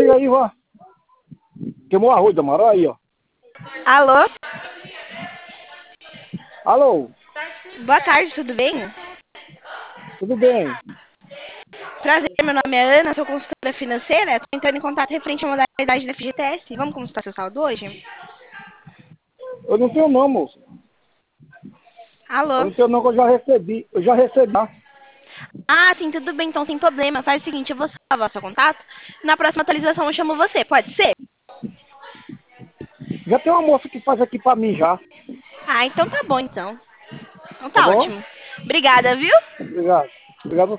Liga aí, vó. Queimou o arroz da Maró aí, ó. Alô? Alô, Boa tarde, tudo bem? tudo bem? Prazer, meu nome é Ana, sou consultora financeira. Estou entrando em contato referente à modalidade da FGTS. Vamos consultar seu saldo hoje? Eu não tenho não, moço. Eu Alô? não tenho não, que eu já recebi. Eu já recebi. Ah, sim, tudo bem, então sem problema. Faz o seguinte, eu vou salvar seu contato. Na próxima atualização eu chamo você, pode ser? Já tem uma moça que faz aqui pra mim já. Ah, então tá bom, então. Então Tá tá bom? ótimo. Obrigada, viu? Obrigado. Obrigado.